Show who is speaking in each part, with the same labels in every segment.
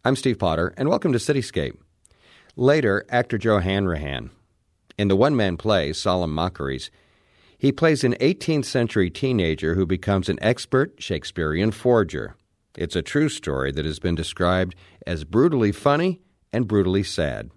Speaker 1: I'm Steve Potter, and welcome to Cityscape. Later, actor Joe Hanrahan. In the one-man play, Solemn Mockeries, he plays an 18th century teenager who becomes an expert Shakespearean forger. It's a true story that has been described as brutally funny and brutally sad.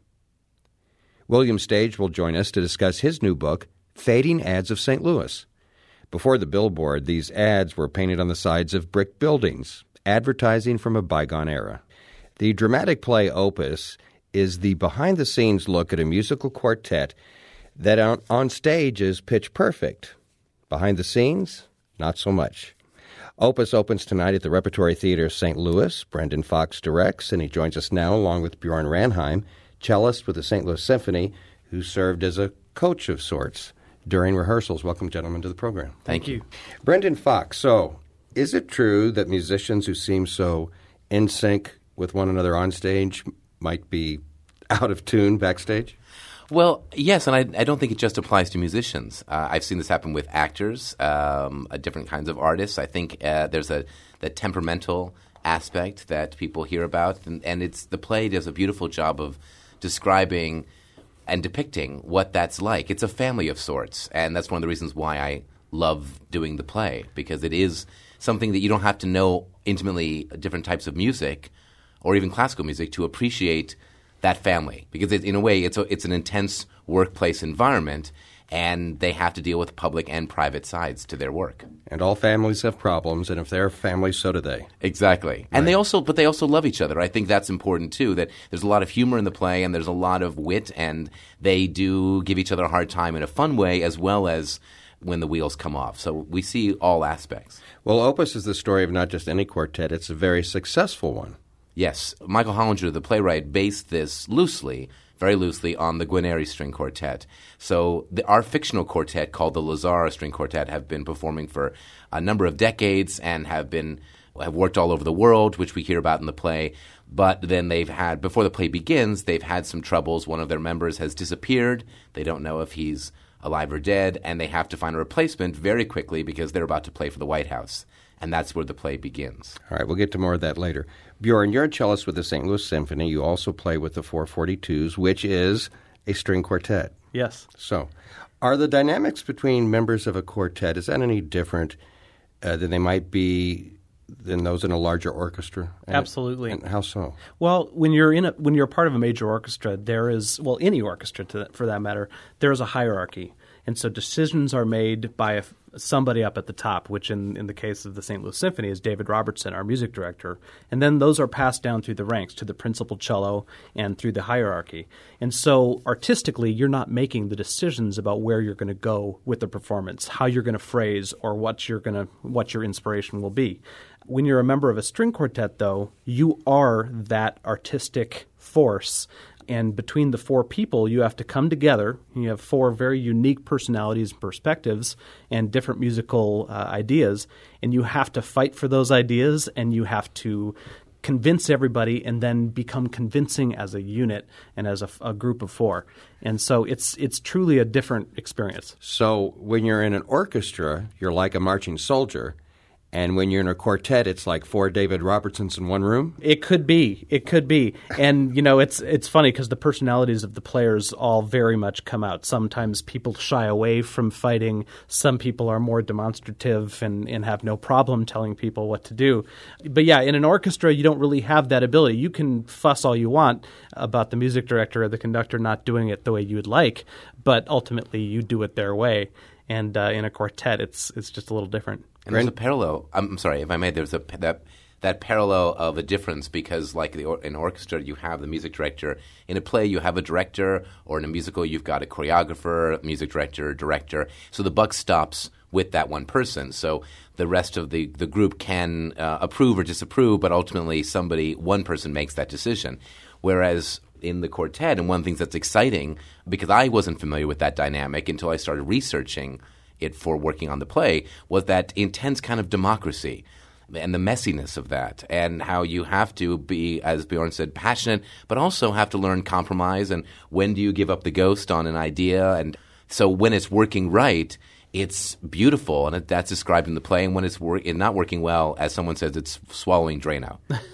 Speaker 1: William Stage will join us to discuss his new book, Fading Ads of St. Louis. Before the billboard, these ads were painted on the sides of brick buildings, advertising from a bygone era. The dramatic play Opus is the behind-the-scenes look at a musical quartet that on stage is pitch perfect. Behind the scenes, not so much. Opus opens tonight at the Repertory Theater of St. Louis. Brendan Fox directs, and he joins us now along with Bjorn Ranheim, cellist with the St. Louis Symphony, who served as a coach of sorts during rehearsals. Welcome, gentlemen, to the program.
Speaker 2: Thank you.
Speaker 1: Brendan Fox, so is it true that musicians who seem so in sync with one another on stage might be out of tune backstage?
Speaker 2: Well, yes, and I don't think it just applies to musicians. I've seen this happen with actors, different kinds of artists. I think there's that temperamental aspect that people hear about, and the play does a beautiful job of describing and depicting what that's like. It's a family of sorts, and that's one of the reasons why I love doing the play, because it is something that you don't have to know intimately different types of music or even classical music to appreciate that family, because in a way it's an intense workplace environment, and they have to deal with public and private sides to their work. And
Speaker 1: all families have problems, and if they're families, so do they.
Speaker 2: Exactly. Right. And they also love each other. I think that's important too, that there's a lot of humor in the play and there's a lot of wit, and they do give each other a hard time in a fun way as well as when the wheels come off. So we see all aspects.
Speaker 1: Well, Opus is the story of not just any quartet, it's a very successful one.
Speaker 2: Yes. Michael Hollinger, the playwright, based this very loosely, on the Guarneri String Quartet. So our fictional quartet, called the Lazar String Quartet, have been performing for a number of decades and have worked all over the world, which we hear about in the play. But then before the play begins, they've had some troubles. One of their members has disappeared. They don't know if he's alive or dead, and they have to find a replacement very quickly because they're about to play for the White House. And that's where the play begins.
Speaker 1: All right, we'll get to more of that later. Bjorn, you're a cellist with the St. Louis Symphony. You also play with the 442s, which is a string quartet.
Speaker 3: Yes.
Speaker 1: So are the dynamics between members of a quartet, is that any different than they might be than those in a larger orchestra?
Speaker 3: Absolutely.
Speaker 1: And how so?
Speaker 3: Well, when you're part of a major orchestra, there is, well, any orchestra for that matter, there is a hierarchy. And so decisions are made by somebody up at the top, which in the case of the St. Louis Symphony is David Robertson, our music director. And then those are passed down through the ranks to the principal cello and through the hierarchy. And so artistically, you're not making the decisions about where you're going to go with the performance, how you're going to phrase, or what your inspiration will be. When you're a member of a string quartet, though, you are that artistic force. And between the four people, you have to come together. You have four very unique personalities and perspectives and different musical ideas. And you have to fight for those ideas, and you have to convince everybody and then become convincing as a unit and as a group of four. And so it's truly a different experience.
Speaker 1: So when you're in an orchestra, you're like a marching soldier. And when you're in a quartet, it's like four David Robertsons in one room?
Speaker 3: It could be. And, it's funny because the personalities of the players all very much come out. Sometimes people shy away from fighting. Some people are more demonstrative and have no problem telling people what to do. But, yeah, in an orchestra, you don't really have that ability. You can fuss all you want about the music director or the conductor not doing it the way you would like, but ultimately you do it their way. And in a quartet, it's just a little different.
Speaker 2: And there's a parallel. I'm sorry, if I may. There's that parallel of a difference because, like in an orchestra, you have the music director. In a play, you have a director, or in a musical, you've got a choreographer, music director. So the buck stops with that one person. So the rest of the group can approve or disapprove, but ultimately one person makes that decision. Whereas in the quartet, and one of the things that's exciting, because I wasn't familiar with that dynamic until I started researching it for working on the play, was that intense kind of democracy and the messiness of that, and how you have to be, as Bjorn said, passionate, but also have to learn compromise, and when do you give up the ghost on an idea. And so when it's working right, it's beautiful, and that's described in the play. And when it's not working well, as someone says, it's swallowing Drano.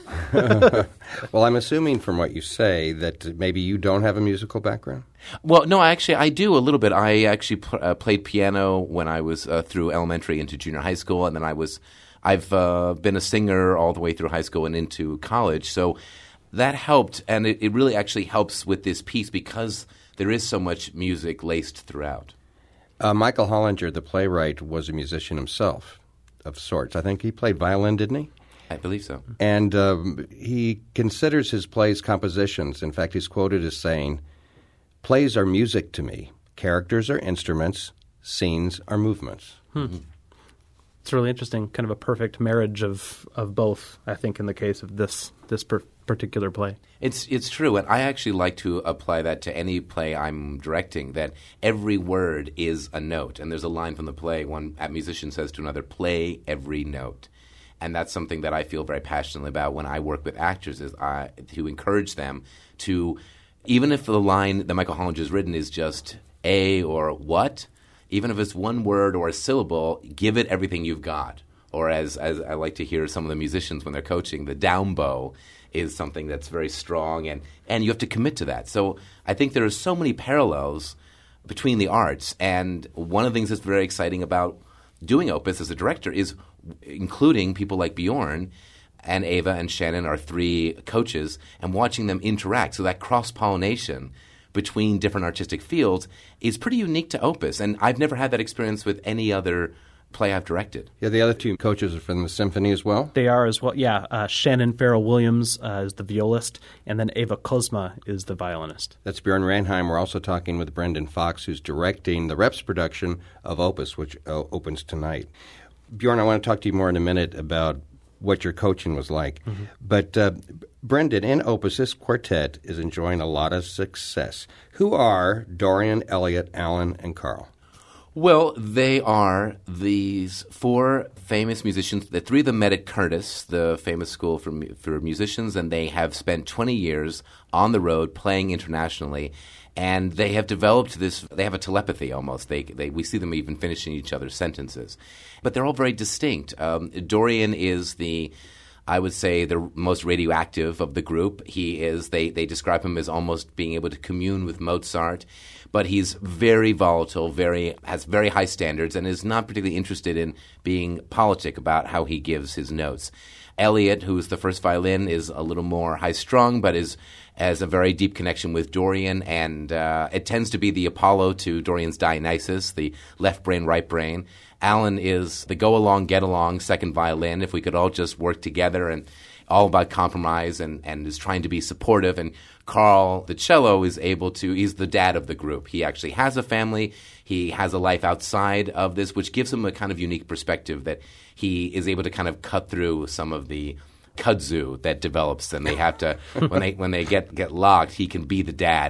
Speaker 1: Well, I'm assuming from what you say that maybe you don't have a musical background?
Speaker 2: Well, no, I do a little bit. I actually played piano when I was through elementary into junior high school, and then I've been a singer all the way through high school and into college. So that helped, and it really actually helps with this piece because there is so much music laced throughout.
Speaker 1: Michael Hollinger, the playwright, was a musician himself of sorts. I think he played violin, didn't he?
Speaker 2: I believe so.
Speaker 1: And he considers his plays compositions. In fact, he's quoted as saying, "Plays are music to me. Characters are instruments. Scenes are movements."
Speaker 3: Mm-hmm. It's really interesting, kind of a perfect marriage of both, I think, in the case of this particular play.
Speaker 2: It's true, and I actually like to apply that to any play I'm directing, that every word is a note. And there's a line from the play, one musician says to another, "Play every note." And that's something that I feel very passionately about when I work with actors, is to encourage them to, even if the line that Michael Hollinger has written is just a or what, even if it's one word or a syllable, give it everything you've got. Or as I like to hear some of the musicians when they're coaching, the down bow is something that's very strong, and you have to commit to that. So I think there are so many parallels between the arts, and one of the things that's very exciting about doing Opus as a director is including people like Bjorn and Ava and Shannon, our three coaches, and watching them interact. So that cross-pollination between different artistic fields is pretty unique to Opus, and I've never had that experience with any other play I've directed.
Speaker 1: Yeah, the other two coaches are from the symphony as well?
Speaker 3: They are as well, yeah. Shannon Farrell-Williams is the violist, and then Ava Kozma is the violinist.
Speaker 1: That's Bjorn Ranheim. We're also talking with Brendan Fox, who's directing the Reps production of Opus, which opens tonight. Bjorn, I want to talk to you more in a minute about what your coaching was like. Mm-hmm. But Brendan, in Opus, this quartet is enjoying a lot of success. Who are Dorian, Elliot, Alan, and Carl?
Speaker 2: Well, they are these four famous musicians. The three of them met at Curtis, the famous school for musicians, and they have spent 20 years on the road playing internationally. And they have developed this, they have a telepathy almost. We see them even finishing each other's sentences. But they're all very distinct. Dorian is I would say, the most radioactive of the group. They describe him as almost being able to commune with Mozart. But he's very volatile, has very high standards, and is not particularly interested in being politic about how he gives his notes. Elliot, who's the first violin, is a little more high-strung, but has a very deep connection with Dorian, and it tends to be the Apollo to Dorian's Dionysus, the left brain, right brain. Alan is the go-along, get-along second violin, if we could all just work together, and all about compromise, and is trying to be supportive. And Carl, the cello, he's the dad of the group. He actually has a family. He has a life outside of this, which gives him a kind of unique perspective that he is able to kind of cut through some of the kudzu that develops, and they have to when they get locked, he can be the dad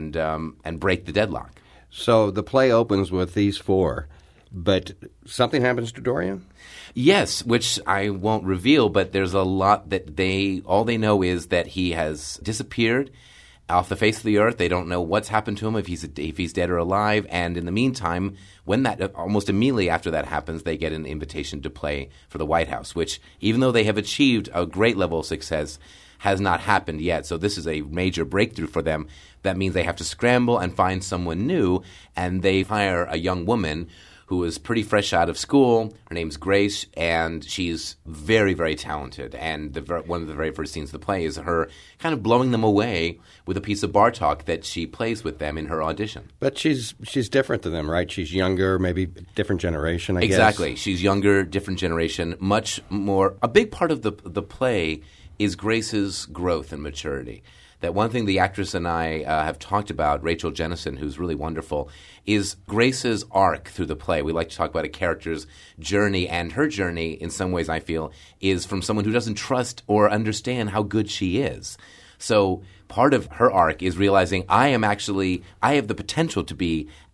Speaker 2: and break the deadlock.
Speaker 1: So the play opens with these four, but something happens to Dorian?
Speaker 2: Yes, which I won't reveal, but there's a lot that all they know is that he has disappeared off the face of the earth. They don't know what's happened to him, if he's dead or alive. And in the meantime, when almost immediately after that happens, they get an invitation to play for the White House, which, even though they have achieved a great level of success, has not happened yet. So this is a major breakthrough for them. That means they have to scramble and find someone new, and they hire a young woman who is pretty fresh out of school. Her name's Grace, and she's very, very talented. And one of the very first scenes of the play is her kind of blowing them away with a piece of Bartók that she plays with them in her audition.
Speaker 1: But she's different than them, right? She's younger, maybe different generation, I guess.
Speaker 2: Exactly. She's younger, different generation, much more. A big part of the play is Grace's growth and maturity. That one thing the actress and I have talked about, Rachel Jennison, who's really wonderful, is Grace's arc through the play. We like to talk about a character's journey, and her journey, in some ways, I feel, is from someone who doesn't trust or understand how good she is. So part of her arc is realizing I have the potential to be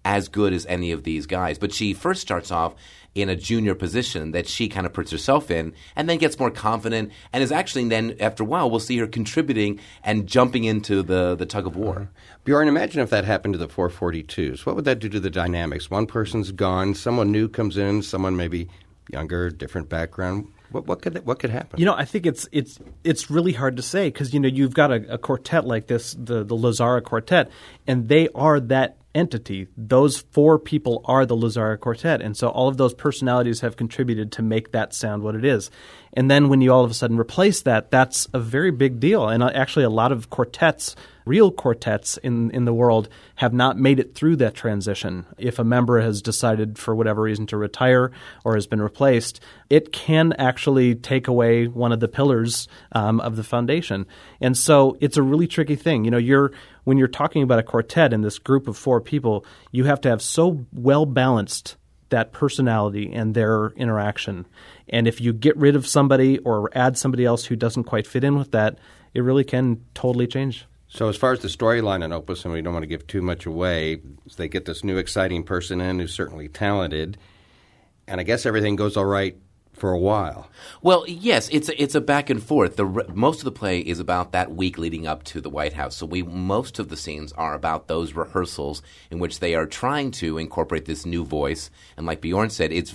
Speaker 2: as good as any of these guys. But she first starts off in a junior position that she kind of puts herself in, and then gets more confident, and is actually then, after a while, we'll see her contributing and jumping into the tug of war.
Speaker 1: Bjorn, imagine if that happened to the 442s. What would that do to the dynamics? One person's gone, someone new comes in, someone maybe younger, different background. What could happen?
Speaker 3: I think it's really hard to say because you've got a quartet like this, the Lazzara Quartet, and they are that entity. Those four people are the Lazzara Quartet, and so all of those personalities have contributed to make that sound what it is. And then when you all of a sudden replace that, that's a very big deal. And actually, a lot of quartets, real quartets in the world, have not made it through that transition. If a member has decided for whatever reason to retire or has been replaced, it can actually take away one of the pillars of the foundation. And so it's a really tricky thing. When you're talking about a quartet in this group of four people, you have to have so well balanced that personality and their interaction. And if you get rid of somebody or add somebody else who doesn't quite fit in with that, it really can totally change.
Speaker 1: So as far as the storyline in Opus, and we don't want to give too much away, they get this new exciting person in who's certainly talented, and I guess everything goes all right for a while.
Speaker 2: Well, yes, it's a back and forth. Most of the play is about that week leading up to the White House. So most of the scenes are about those rehearsals in which they are trying to incorporate this new voice. And like Bjorn said, it's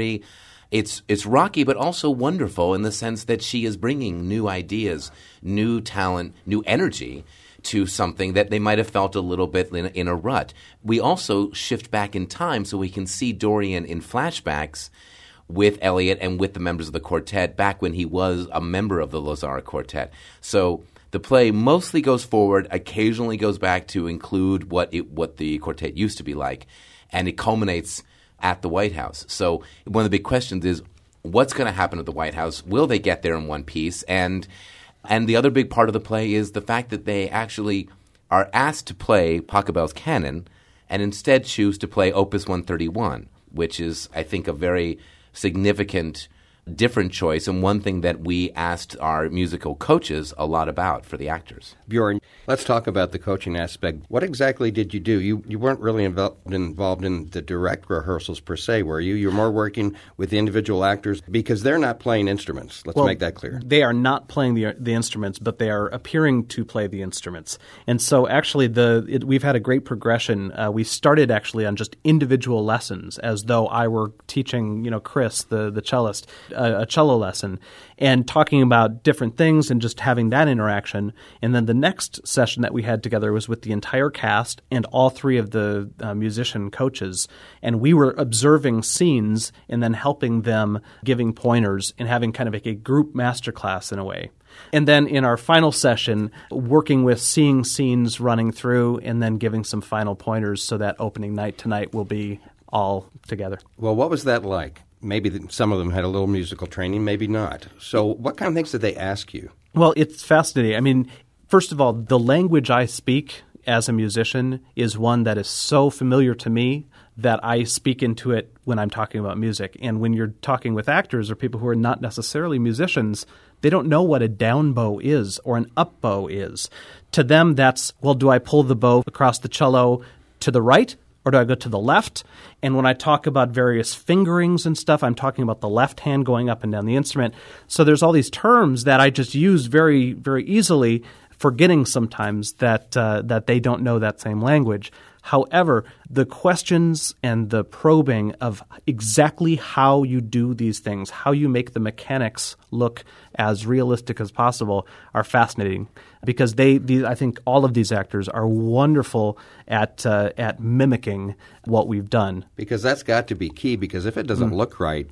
Speaker 2: rocky, but also wonderful in the sense that she is bringing new ideas, new talent, new energy to something that they might have felt a little bit in a rut. We also shift back in time so we can see Dorian in flashbacks with Elliot and with the members of the quartet back when he was a member of the Lazzara Quartet. So the play mostly goes forward, occasionally goes back to include what the quartet used to be like, and it culminates at the White House. So one of the big questions is, what's going to happen at the White House? Will they get there in one piece? And the other big part of the play is the fact that they actually are asked to play Pachelbel's canon and instead choose to play Opus 131, which is, I think, a very significant different choice, and one thing that we asked our musical coaches a lot about for the actors.
Speaker 1: Bjorn, let's talk about the coaching aspect. What exactly did you do? You weren't really involved in the direct rehearsals per se, were you? You were more working with the individual actors because they're not playing instruments. Let's make that clear.
Speaker 3: They are not playing the instruments, but they are appearing to play the instruments. And so actually we've had a great progression. We started actually on just individual lessons as though I were teaching, Chris, the cellist, a cello lesson, and talking about different things and just having that interaction. And then the next session that we had together was with the entire cast and all three of the musician coaches. And we were observing scenes and then helping them, giving pointers and having kind of like a group masterclass in a way. And then in our final session, working with seeing scenes running through and then giving some final pointers so that opening night tonight will be all together.
Speaker 1: Well, what was that like? Maybe some of them had a little musical training, maybe not. So what kind of things did they ask you?
Speaker 3: Well, it's fascinating. I mean, first of all, the language I speak as a musician is one that is so familiar to me that I speak into it when I'm talking about music. And when you're talking with actors or people who are not necessarily musicians, they don't know what a down bow is or an up bow is. To them, that's, well, do I pull the bow across the cello to the right or do I go to the left? And when I talk about various fingerings and stuff, I'm talking about the left hand going up and down the instrument. So there's all these terms that I just use very, very easily, forgetting sometimes that they don't know that same language. However, the questions and the probing of exactly how you do these things, how you make the mechanics look as realistic as possible, are fascinating because I think all of these actors are wonderful at mimicking what we've done.
Speaker 1: Because that's got to be key, because if it doesn't look right,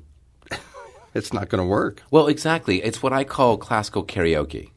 Speaker 1: it's not going to work.
Speaker 2: Well, exactly. It's what I call classical karaoke.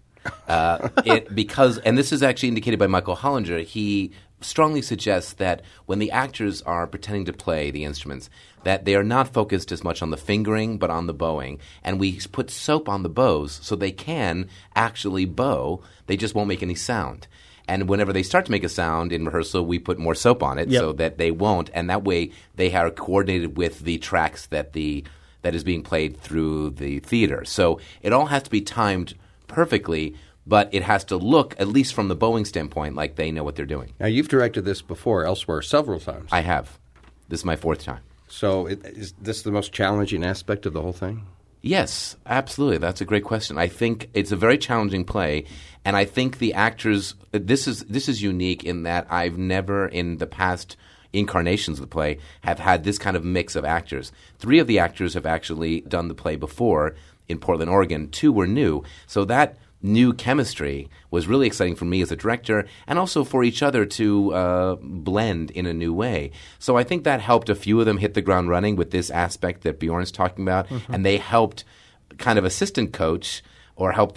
Speaker 2: And this is actually indicated by Michael Hollinger. He strongly suggests that when the actors are pretending to play the instruments, that they are not focused as much on the fingering but on the bowing. And we put soap on the bows so they can actually bow. They just won't make any sound. And whenever they start to make a sound in rehearsal, we put more soap on it so that they won't. And that way they are coordinated with the tracks that is being played through the theater. So it all has to be timed perfectly. but it has to look, at least from the Boeing standpoint, like they know what they're doing.
Speaker 1: Now, you've directed this before elsewhere several times.
Speaker 2: I have. This is my fourth time.
Speaker 1: So is this the most challenging aspect of the whole thing?
Speaker 2: Yes, absolutely. That's a great question. I think it's a very challenging play, and I think the actors – this is unique in that I've never in the past incarnations of the play have had this kind of mix of actors. 3 of the actors have actually done the play before in Portland, Oregon. 2 were new. So that new chemistry was really exciting for me as a director and also for each other to blend in a new way. So I think that helped a few of them hit the ground running with this aspect that Bjorn's talking about, and they helped kind of assistant coach or help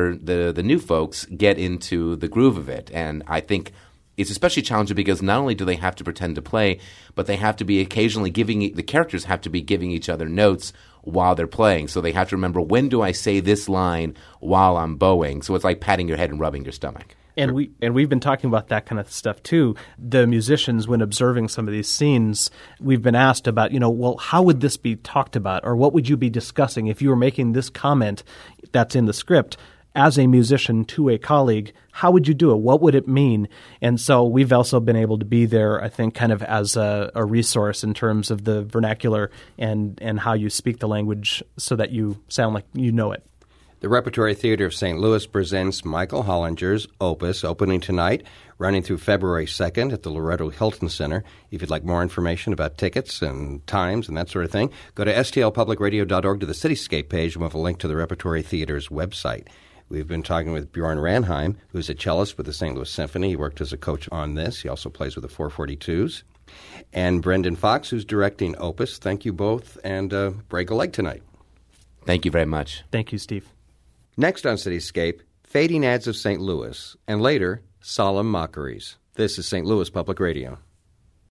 Speaker 2: the new folks get into the groove of it. And I think it's especially challenging because not only do they have to pretend to play, but they have to be occasionally the characters have to be giving each other notes while they're playing. So they have to remember, when do I say this line while I'm bowing? So it's like patting your head and rubbing your stomach.
Speaker 3: And we've been talking about that kind of stuff too. The musicians, when observing some of these scenes, we've been asked about, well, how would this be talked about, or what would you be discussing if you were making this comment that's in the script as a musician to a colleague? How would you do it? What would it mean? And so we've also been able to be there, I think, kind of as a resource in terms of the vernacular and how you speak the language so that you sound like you know it.
Speaker 1: The Repertory Theater of St. Louis presents Michael Hollinger's Opus, opening tonight, running through February 2nd at the Loretto Hilton Center. If you'd like more information about tickets and times and that sort of thing, go to stlpublicradio.org to the Cityscape page, and we'll have a link to the Repertory Theater's website. We've been talking with Bjorn Ranheim, who's a cellist with the St. Louis Symphony. He worked as a coach on this. He also plays with the 442s. And Brendan Fox, who's directing Opus. Thank you both, and break a leg tonight.
Speaker 2: Thank you very much.
Speaker 3: Thank you, Steve.
Speaker 1: Next on Cityscape, Fading Ads of St. Louis, and later, Solemn Mockeries. This is St. Louis Public Radio.